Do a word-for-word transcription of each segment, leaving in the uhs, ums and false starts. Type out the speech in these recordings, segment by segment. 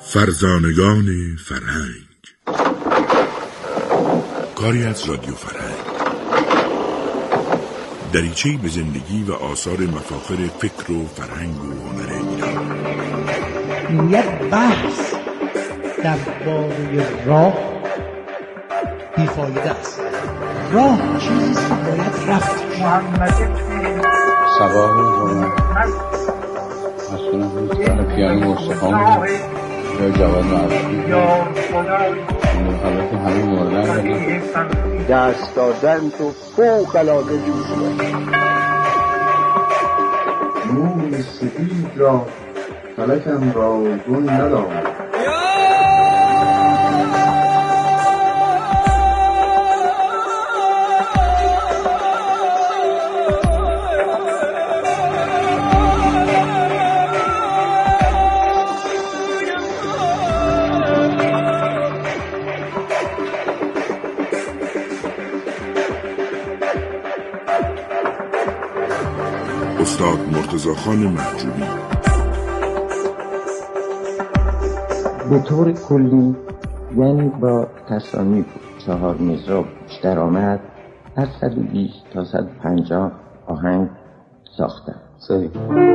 فرزانگان فرهنگ، کاری از رادیو فرهنگ، دریچه‌ای به زندگی و آثار مفاخر فکر و فرهنگ و هنر ایران. یک بحث درباره راه بیفایده است. راه چیزی است که باید رفت. محمد صباح روز مسئولم نیستن پیانو مستخام یا جواد معروفی حالا که همه موردن ولی دست دادن تو فوق العاده جوشیه. موی سفید را فلکم را گل ندارد. استاد مرتضی‌خان محجوبی. به طور کلی یعنی با تصانیف چهار مزراب بیشتر آمد از صد و بیست تا صد و پنجاه آهنگ ساختم. صحیح.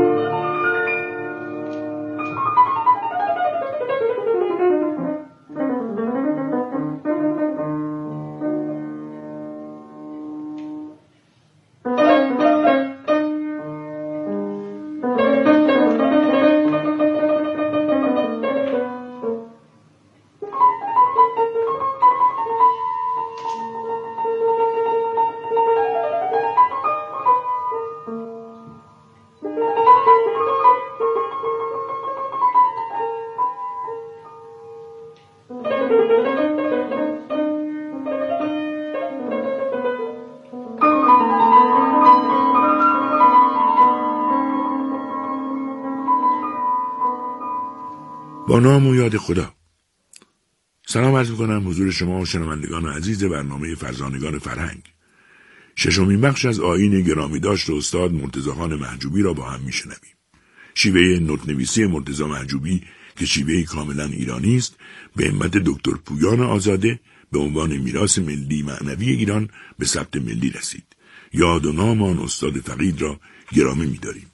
با نام و یاد خدا. سلام عرض می‌کنم حضور شما شنوندگان عزیز برنامه فرزانگان فرهنگ. ششمین بخش از آیین گرامی داشت استاد مرتضی‌خان محجوبی را با هم میشنویم. شیوه نوت‌نویسی مرتضی محجوبی که شیوهی کاملا ایرانی است، به همت دکتر پویان آزاده به عنوان میراث ملی معنوی ایران به ثبت ملی رسید. یاد و نام آن استاد فقید را گرامی می‌داریم.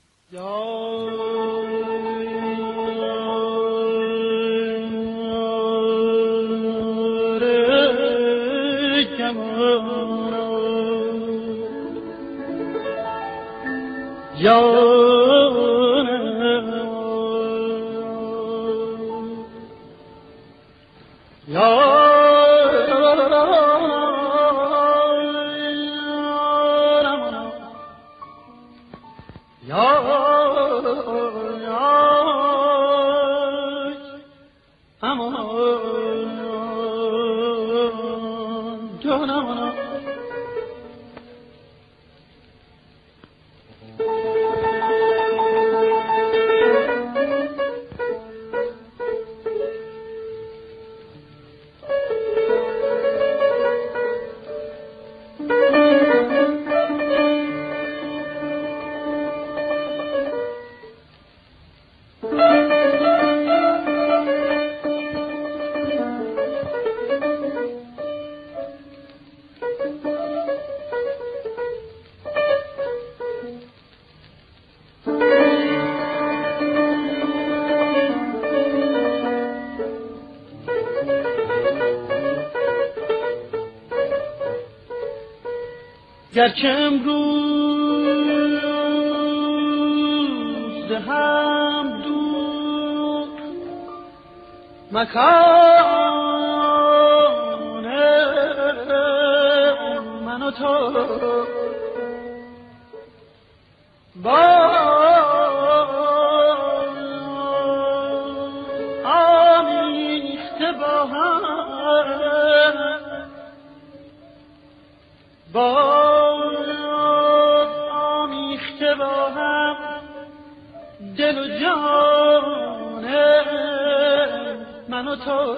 گرچه امروز هم دور مکان من و تو با آمیخته با هم با دل و جان من و تو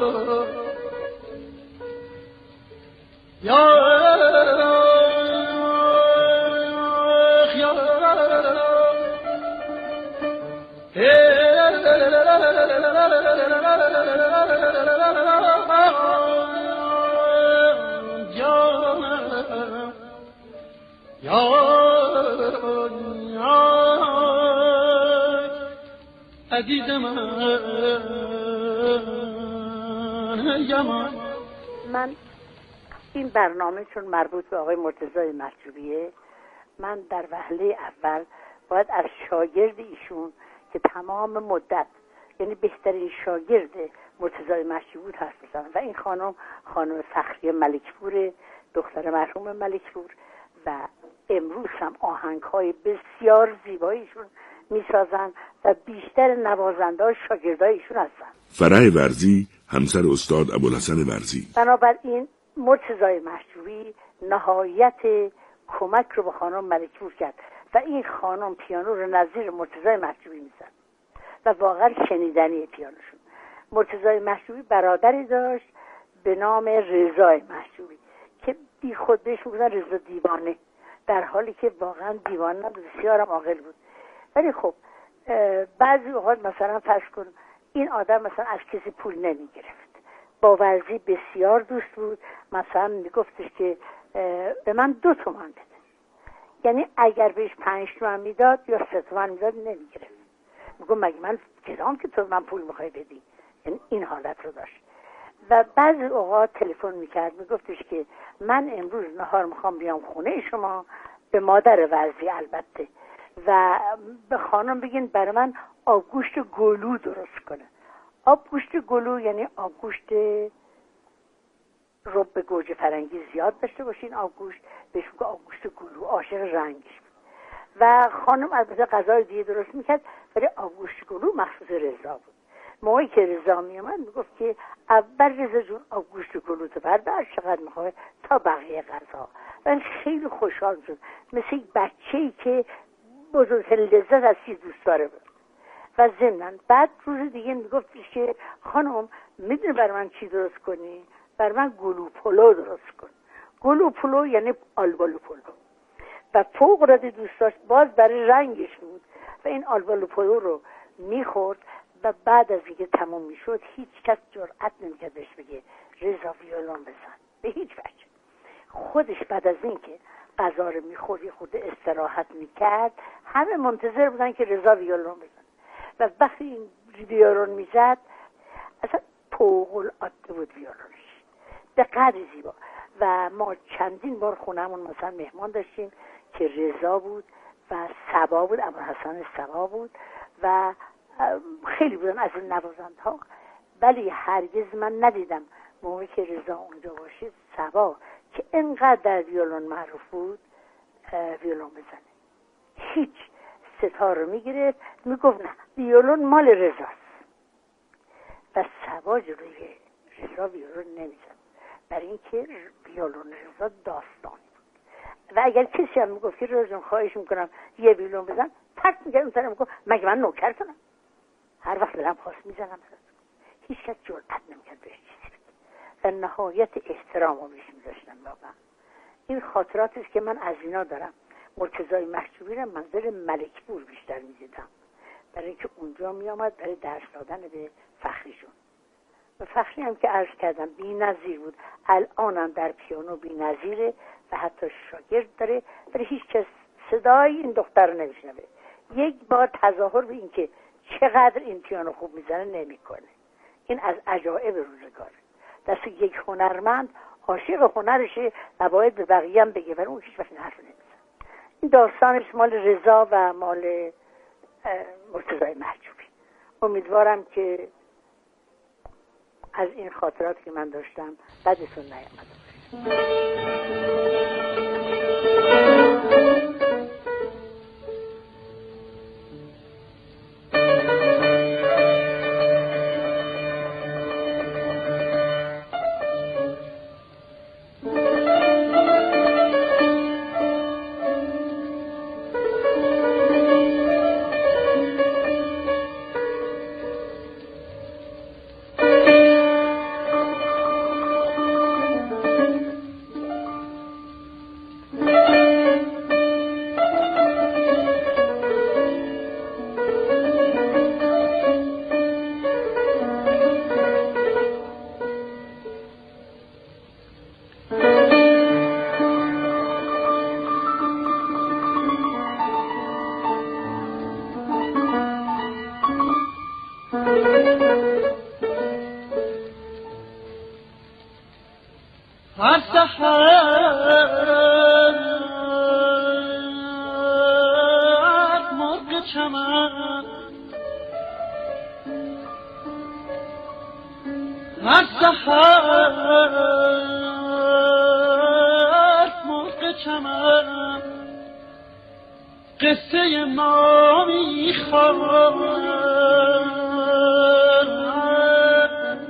یا یا من این برنامه چون مربوط به آقای مرتضی محجوبیه، من در وهله اول باید از شاگرد ایشون که تمام مدت یعنی بهترین شاگرد مرتضی محجوبی بود حرف بزنم و این خانم خانم فخریه ملکپور، دختر مرحوم ملکپور، و امروز هم آهنگ‌های بسیار زیباییشون میسازن و بیشتر نوازنده‌ها شاگردایشون هستن. فرح ورزی همسر استاد ابوالحسن ورزی. بنابراین مرتضی محجوبی نهایت کمک رو به خانم ملکپور کرد و این خانم پیانو رو نظیر مرتضی محجوبی میزد و واقعا شنیدنی پیانوشون. مرتضی محجوبی برادری داشت به نام رضا محجوبی که بی خود بهش میگفتن رضا دیوانه، در حالی که واقعا دیوانه نبود، بسیارم عاقل بود. ولی خب بعضی اوقات مثلا فرض کن این آدم مثلا از کسی پول نمیگرفت، با ورزی بسیار دوست بود، مثلا میگفتش که به من دو تومن بده، یعنی اگر بهش پنج تومن میداد یا سه تومن میداد نمیگرفت. میگم مگه من گرام که تو من پول میخوای بدی، یعنی این حالت رو داشت. و بعضی اوقات تلفن میکرد میگفتش که من امروز نهار میخوام بیام خونه شما، به مادر ورزی البته، و به خانم بگین برای من آبگوشت گلو درست کنه. آبگوشت گلو یعنی آبگوشت رب گوجه فرنگی زیاد داشته باشین، آبگوشت بهش میگه آبگوشت گلو، عاشق رنگش بود. و خانم البته غذای دیگه درست میکرد ولی آبگوشت گلو مخصوص رضا بود. موقعی که رضا میامد میگفت که اول رضا جون آبگوشت گلو تو بردار، چقدر میخوای تا بقیه غذا. من خیلی خوشحال شد، مثل یک بچه‌ای که بزرگترین لذت از چیز دوست داره بود. و ضمناً بعد روز دیگه میگفتش که خانم میدونی برای من چی درست کنی؟ برای من گلو پلو درست کن. گلو پلو یعنی آلبالو پلو. و فوق العاده دوست داشت، باز برای رنگش بود و این آلبالو پلو رو میخورد و بعد از اینکه تموم میشد هیچ کس جرئت نمیکرد بهش بگه رضا ویولون بزن، به هیچ وجه. خودش بعد از اینکه غذا رو میخورد یه خود استراحت میکرد، همه منتظر بودن که رضا ویولون بزن و وقتی این ویولون میزد اصلا فوق العاده بود ویولونش، به قدر زیبا. و ما چندین بار خونمون مثلا مهمان داشتیم که رضا بود و صبا بود، ابوالحسن صبا بود و خیلی بودن از این نوازندها، ولی هرگز من ندیدم موقعی که رضا اونجا باشید صبا که اینقدر در ویولون معروف بود ویولون بزنه. هیچ ستار رو میگرفت میگفت نه ویولون مال رضاست و صبا جلوی رضا ویولون نمیزد، برای اینکه ویولون رضا داستانی بود. و اگر کسی هم میگفت که رضا جون خواهش میکنم یه ویولون بزن، پرت میگرد اون طرف میگفت مگه من نوکرتونم؟ هر وقت دلم خواست میزنم. هیچ کس جرئت نمیکرد بهش چیزی بگه و نهایت احترام رو بهش میذاشتن. واقعا این خاطراتی است که من از اینا دارم. مرتضی محجوبی رو منظر ملکپور بیشتر میدیدم، برای اینکه اونجا میامد برای درس دادن به فخریشون. و فخری هم که عرض کردم بی نظیر بود، الانم در پیانو بی نظیره و حتی شاگرد داره، ولی هیچ کس صدای این دختر رو نمیشنوه. یک بار تظاهر به این که چقدر این پیانو خوب میزنه نمیکنه. این از عجایب روزگاره. دست یک هنرمند عاشق هنرشه و باید به بقیه هم بگه، ولی اون هیچ وقت این حرف نمیزنه. این داستانش مال رضا و مال مرتضی محجوبی. امیدوارم که از این خاطراتی که من داشتم بدتون نیامده باشه. چمن از سحر مرغ چمن قصه ما میخواند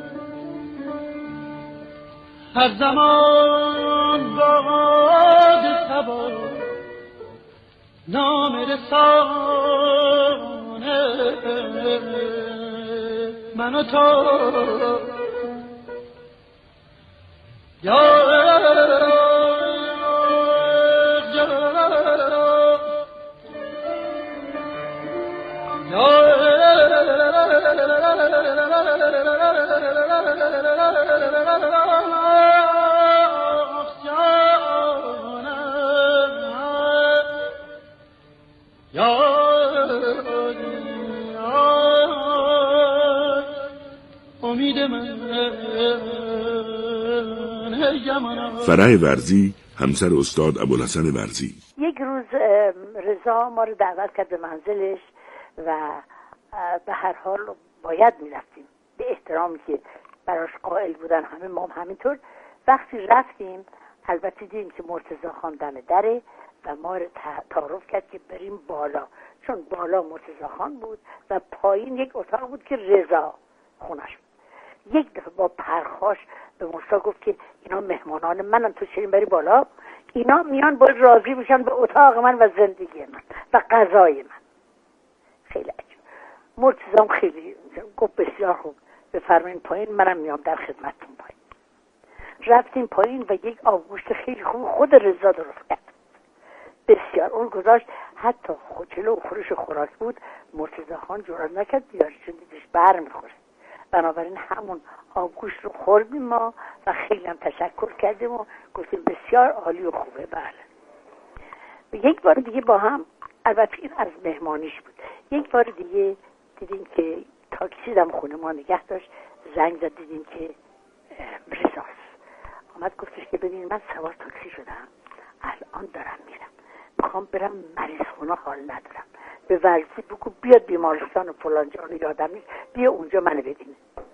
هر زمان باد سبا نام رسانه من و تو یا فرح ورزی همسر استاد ابوالحسن ورزی. یک روز رضا ما رو دعوت کرد به منزلش و به هر حال باید میرفتیم به احترامی که براش قائل بودن همه، ما هم همینطور. وقتی رفتیم البته دیدیم که مرتضی خان دم دره و ما رو تعارف کرد که بریم بالا، چون بالا مرتضی خان بود و پایین یک اتاق بود که رضا خونش بود. یک دفعه با پرخاش به مرتضی گفت که اینا مهمانان منن، تو چرا بری بالا؟ اینا میان باید راضی بشن به اتاق من و زندگی من و غذای من. خیلی عجیب. مرتضی هم خیلی گفت بسیار خوب، بفرمایید پایین، منم میام در خدمتتون پایین. رفتیم پایین و یک آبگوشت خیلی خوب خود رضا درست کرد، بسیار اون گذاشت، حتی جلو خورش خوراک بود مرتضی خان جرئت نکرد بیاره چون دیدش بر میخوره. بنابراین همون آبگوشت رو خوردیم ما و خیلی هم تشکر کردیم و گفتیم بسیار عالی و خوبه. بله. یک بار دیگه با هم، البته این از مهمانیش بود، یک بار دیگه دیدیم که تاکسی دم خونه ما نگه داشت، زنگ زد دیدیم که رضاست. آمد گفتش که ببین من سوار تاکسی شدم، الان دارم میرم، میخوام برم مریض خونه، حال ندارم، به ورزی بگو بیاد بیمارستان و فلان جا رو یادم نیست، بیا اونجا منو ببینه.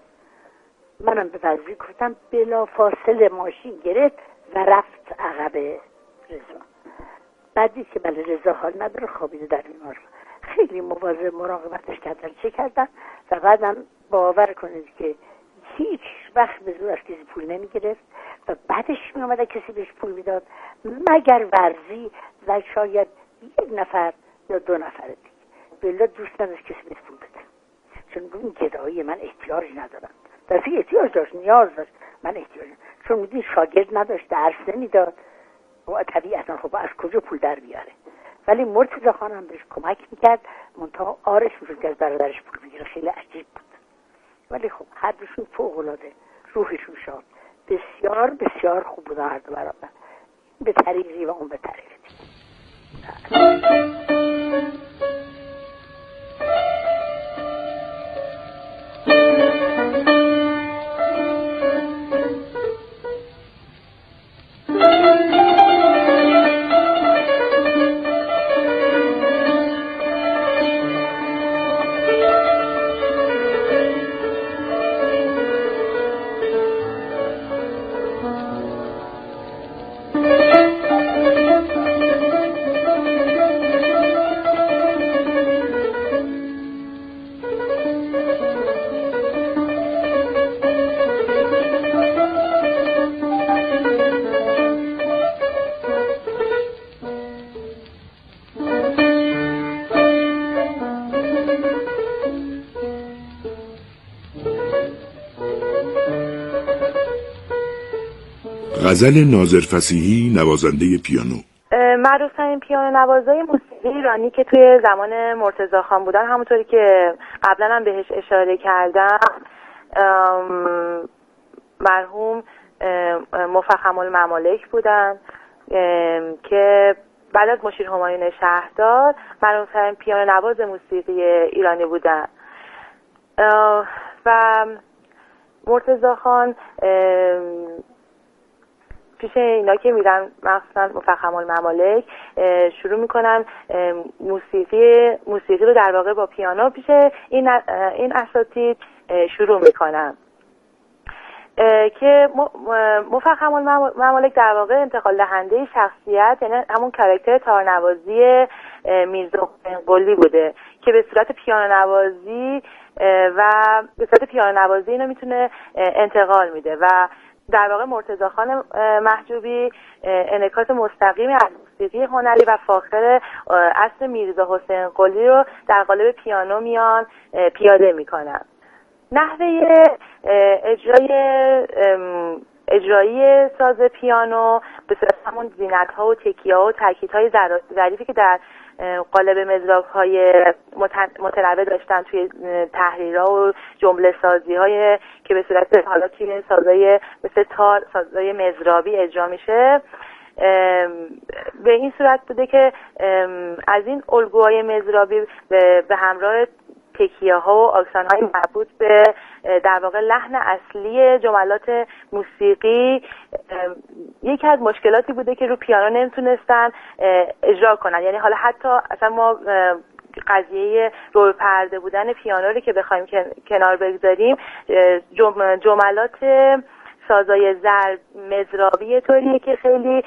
منم به ورزی گفتم، بلا فاصله ماشین گرفت و رفت عقب رضا. بعدی که بله رضا حال نداره خوابیده در بیمارستان، خیلی مواظب مراقبتش کردن چه کردن و بعدم باور کنید که هیچ وقت به زور از کسی پول نمی گرفت و بعدش می آمده کسی بهش پول میداد مگر ورزی و شاید یک نفر یا دو نفر دیگه. بلا دوست نداشت کسی بهش پول بده، چون این گدایی من احتیاج ندارم. دفعه احتیاج داشت، نیاز داشت، من احتیاج نداشت. چون میدین شاگرد نداشت، درس نمیداد و طبیعتا خب از کجا پول در بیاره. ولی مرتضی خانم بهش کمک میکرد، منتها آرش میشد که از برادرش پول میگیره. خیلی عجیب بود. ولی خب هر دوشون فوق العاده، روحشون شاد، بسیار بسیار خوب بودن هر دو برادر، به طریقی و اون به طریقی. غزل ناظر فصیحی، نوازنده پیانو. معروف‌ترین پیانو نوازای موسیقی ایرانی که توی زمان مرتضی خان بودن، همونطوری که قبلا هم بهش اشاره کردم، مرحوم مفخم الممالک بودن که بعد از مشیر همایون شهردار معروف‌ترین پیانو نواز موسیقی ایرانی بودن. و مرتضی خان پیش اینا که میرن مخصوصا مفخم الممالک شروع میکنن موسیقی موسیقی رو در واقع با پیانو پیش این این اساتید شروع میکنن که مفخم الممالک در واقع انتقال دهنده شخصیت، یعنی همون کاراکتر تارنوازی میرزا حسین قلی بوده که به صورت پیانو نوازی و به صورت پیانو نوازی اینو میتونه انتقال میده و در واقع مرتضی خان محجوبی انعکاس مستقیمی از موسیقی هنری و فاخر اصل میرزا حسین قلی رو در قالب پیانو میان پیاده میکنن. نحوه اجرای اجرایی ساز پیانو به صورت همون زینت‌ها و تکیه‌ها و تاکیدهای ظریفی که در قالب مضراب‌های متنوع داشتن توی تحریرها و جمله سازی‌های که به صورت حالا توی سازهای مثل تار، سازهای مضرابی اجرا میشه، به این صورت بوده که از این الگوهای مضرابی به همراه تکیه ها و آکسان های مربوط به در واقع لحن اصلی جملات موسیقی یکی از مشکلاتی بوده که رو پیانو نمیتونستن اجرا کنن. یعنی حالا حتی اصلا ما قضیه روی پرده بودن پیانو رو که بخوایم کنار بگذاریم، جملات سازای ضرب مضرابی طوریه که خیلی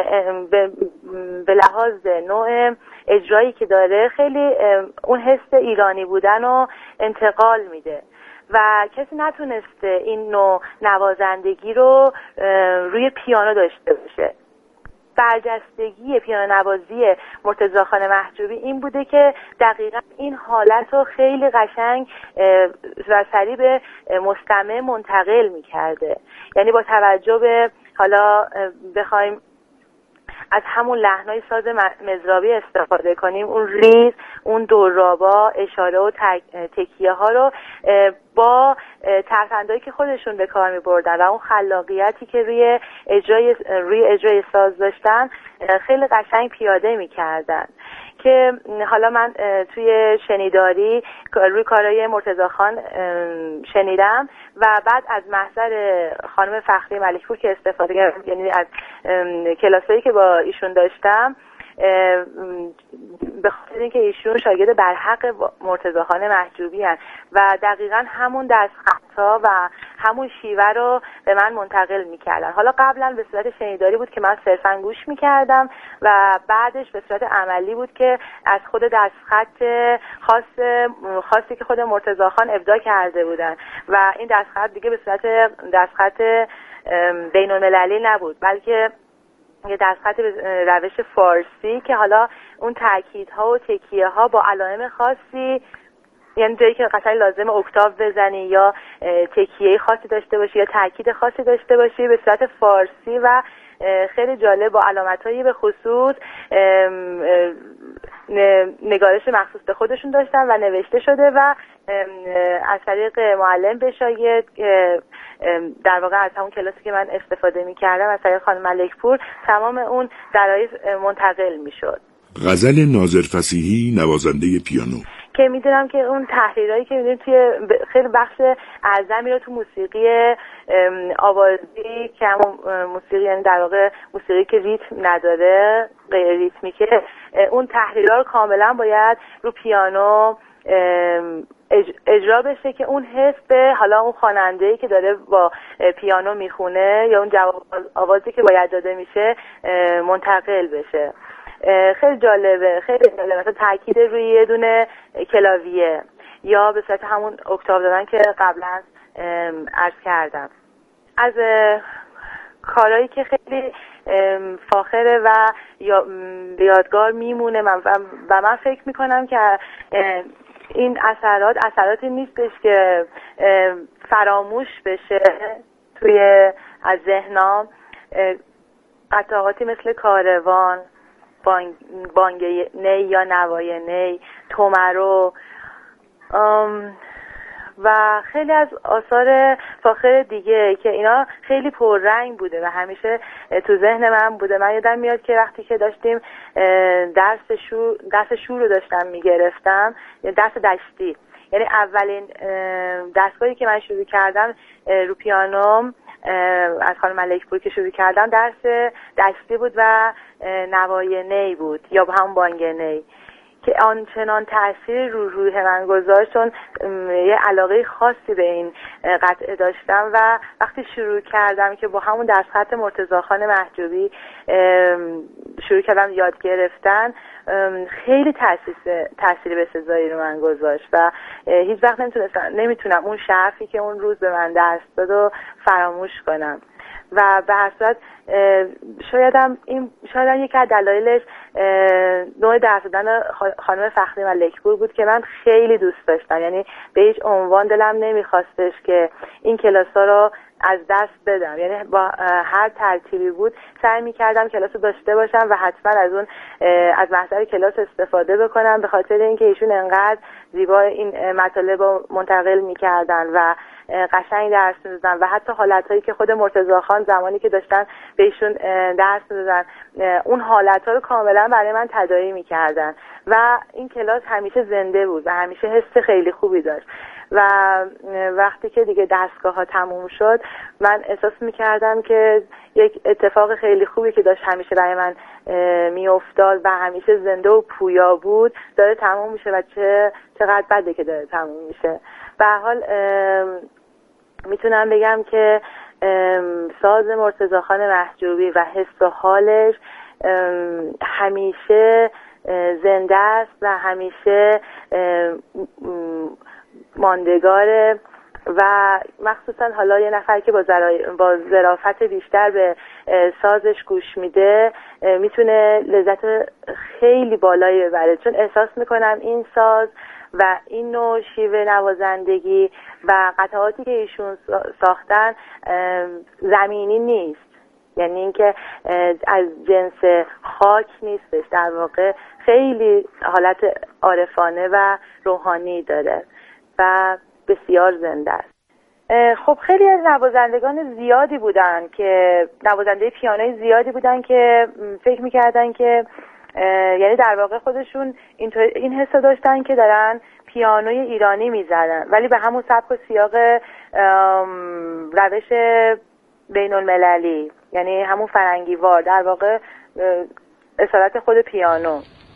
به لحاظ نوع اجرایی که داره خیلی اون حس ایرانی بودن رو انتقال میده و کسی نتونسته این نوع نوازندگی رو روی پیانو داشته باشه. برجستگی پیانو نوازی مرتضی خان محجوبی این بوده که دقیقا این حالت رو خیلی قشنگ و سریع به مستمع منتقل میکرده. یعنی با توجه به حالا بخوایم از همون لحنای ساز مضرابی استفاده کنیم، اون ریز، اون دورابا، اشاره و تکیه ها رو با ترفندهایی که خودشون به کار می بردن و اون خلاقیتی که روی اجرای روی اجرای ساز داشتن خیلی قشنگ پیاده می کردن که حالا من توی شنیداری روی کارهای مرتضی خان شنیدم و بعد از محضر خانم فخری ملکپور که استفاده کردم، یعنی از کلاسایی که با ایشون داشتم، به خاطر اینکه ایشون شاگرد برحق مرتضی خان محجوبی هستند و دقیقاً همون دستخطا و همون شیوه رو به من منتقل میکردن. حالا قبلا به صورت شنیداری بود که من صرفاً گوش میکردم و بعدش به صورت عملی بود که از خود دستخط خاص خاصی که خود مرتضی خان ابداع کرده بودن و این دستخط دیگه به صورت دستخط بین‌المللی نبود، بلکه یه دستخط روش فارسی که حالا اون تاکیدها و تکیه ها با علائم خاصی، یعنی جایی که قطعا لازم اکتاو بزنی یا تکیه خاصی داشته باشی یا تاکید خاصی داشته باشی، به صورت فارسی و خیلی جالب با علامت‌هایی به خصوص نگارش مخصوص به خودشون داشتن و نوشته شده و از طریق معلم به شاگرد در واقع از همون کلاسی که من استفاده می‌کردم از طریق خانم ملکپور تمام اون درایز منتقل می‌شد. غزل ناظر فصیحی، نوازنده پیانو، که میدونم که اون تحریرایی که میدونیم توی خیلی بخش اعظمی رو تو موسیقی آوازی که همون موسیقی یعنی در واقع موسیقی که ریتم نداره، غیر ریتمیکه، اون تحریرها رو کاملا باید رو پیانو اجرا بشه که اون حس به حالا اون خواننده‌ای که داره با پیانو میخونه یا اون جواب آوازی که باید داده میشه منتقل بشه. خیلی جالبه، خیلی جالبه. مثلا تاکید روی یه دونه کلاویه یا به صورت همون اکتاو دادن که قبلا عرض کردم. از کارهایی که خیلی فاخره و یادگار میمونه من و من فکر میکنم که این اثرات اثراتی نیستش که فراموش بشه توی از ذهنام. قطعاتی مثل کاروان، بانگ, بانگ نی یا نوای نی، تومرو و خیلی از آثار فاخر دیگه که اینا خیلی پررنگ بوده و همیشه تو ذهن من بوده. من یادم میاد که وقتی که داشتیم درس شور درس شور رو داشتم میگرفتم، درس دشتی، یعنی اولین دستگاهی که من شروع کردم رو پیانوم از خانم ملکپور که شروع کردم درس دستی بود و نوای نی بود یا با هم بانگ نی که آنچنان تأثیر رو روح من گذاشت، چون یه علاقه خاصی به این قطعه داشتم و وقتی شروع کردم که با همون درس خط مرتضی خان محجوبی شروع کردم یاد گرفتن، خیلی تأثیر تأثیر بسزایی رو من گذاشت و هیچ وقت نمیتونستم نمیتونم اون شرفی که اون روز به من درس داد و فراموش کنم. و به هر صورت شایدم این شایدم یکی از دلایلش نوع درس دادن خانم فخری ملکپور بود که من خیلی دوست داشتم. یعنی به هیچ عنوان دلم نمیخواستش که این کلاس‌ها رو از دست بدم، یعنی با هر ترتیبی بود سعی می‌کردم کلاس رو داشته باشم و حتما از اون از محتوای کلاس استفاده بکنم، به خاطر اینکه ایشون انقدر زیبا این مطالب رو منتقل می‌کردن و قشنگ درس می‌دادن و حتی حالتایی که خود مرتضی خان زمانی که داشتن بهشون درس می‌دادن اون حالت‌ها رو کاملا برای من تداعی می‌کردن و این کلاس همیشه زنده بود و همیشه حس خیلی خوبی داشت. و وقتی که دیگه دستگاه ها تموم شد من احساس میکردم که یک اتفاق خیلی خوبی که داشت همیشه برای من میافتاد و همیشه زنده و پویا بود داره تموم میشه و چه چقدر بده که داره تموم میشه. به هر حال میتونم بگم که ساز مرتضی خان محجوبی و حس و حالش همیشه زنده است و همیشه ماندگاره و مخصوصا حالا یه نفر که با با ظرافت بیشتر به سازش گوش میده میتونه لذت خیلی بالایی ببره، چون احساس میکنم این ساز و این نوع شیوه نوازندگی و قطعاتی که ایشون ساختن زمینی نیست، یعنی اینکه از جنس خاک نیستش، در واقع خیلی حالت عارفانه و روحانی داره و بسیار زنده است. خب خیلی از نوازندگان زیادی بودن که نوازنده پیانوی زیادی بودن که فکر میکردن که یعنی در واقع خودشون این حس داشتن که دارن پیانوی ایرانی میزنن ولی به همون سبک و سیاق روش بین المللی، یعنی همون فرنگی وار، در واقع اصالت خود پیانو.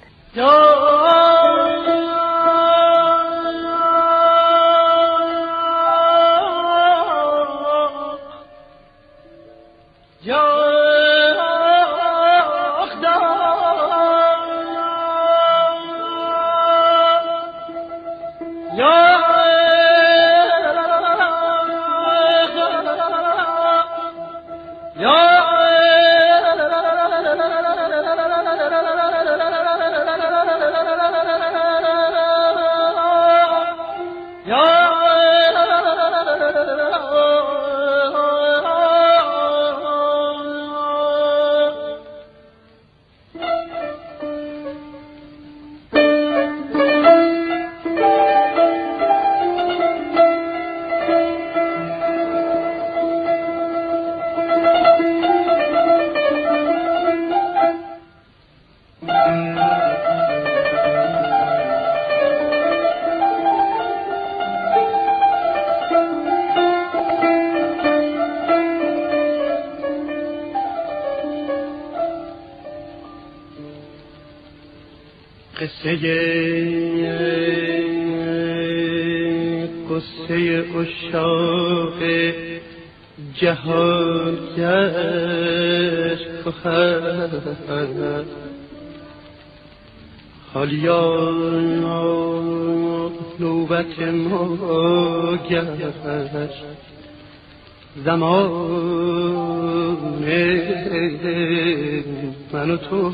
قصه قصه عشاق جهان گشت خواهد حالیا نوبت ما گشت زمان من و تو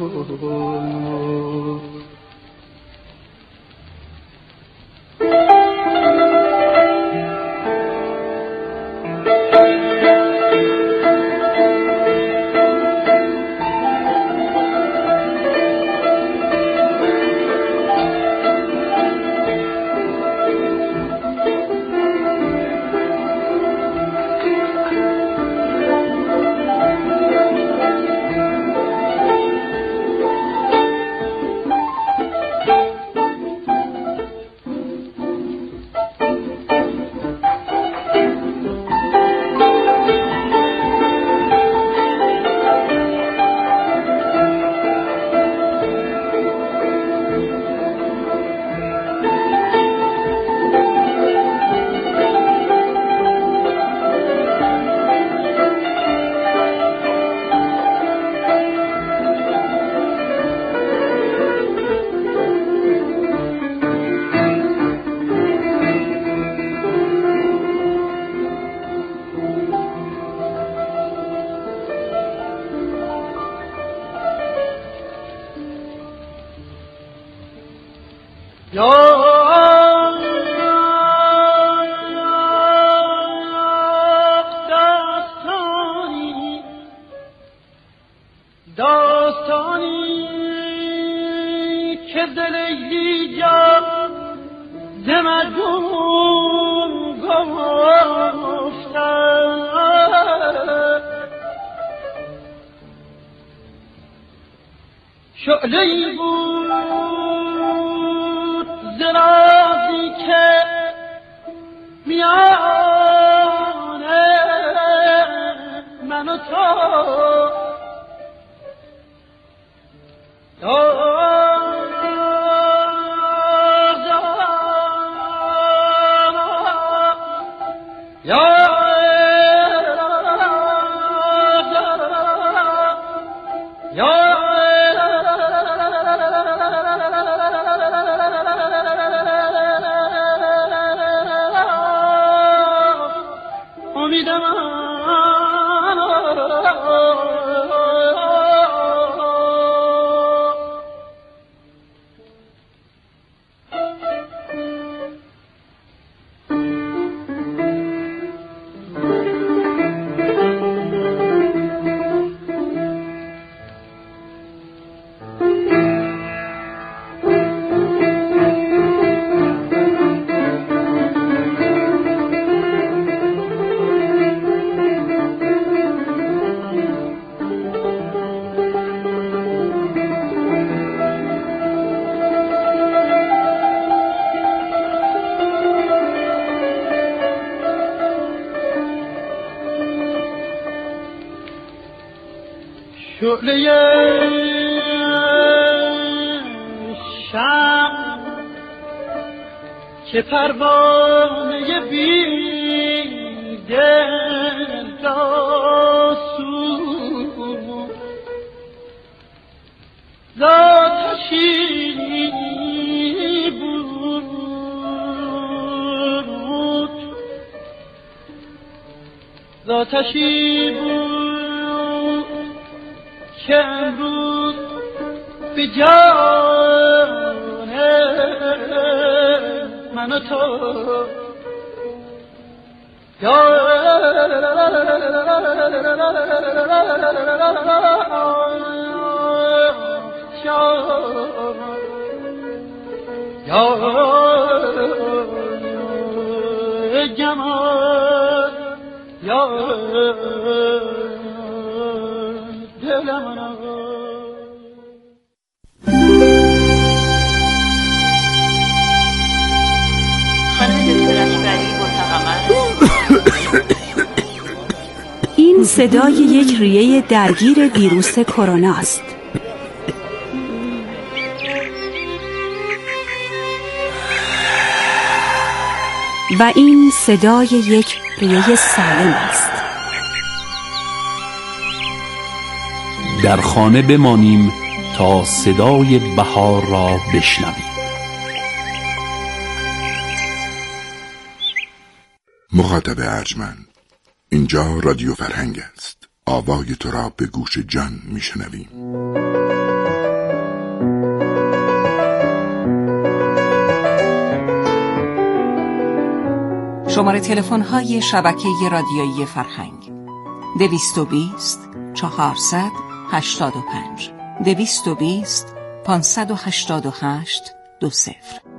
زمدون گفتم شعله‌ای بود زرازی که میان من و تو شعله شم که پروانه بی دل را سوخت زآتشی بود زآتشی بود که امروز به جان من و تو یا یا جمال یا این صدای یک ریه درگیر ویروس کرونا است. و این صدای یک ریه سالم است. در خانه بمانیم تا صدای بهار را بشنویم. مخاطب ارجمند، اینجا رادیو فرهنگ است. آوای تو را به گوش جان میشنویم. شماره تلفن های شبکه رادیویی فرهنگ دویست و بیست چهارصد هشتاد و پنج دویست و بیست پانصد و هشتاد و هشت دو صفر.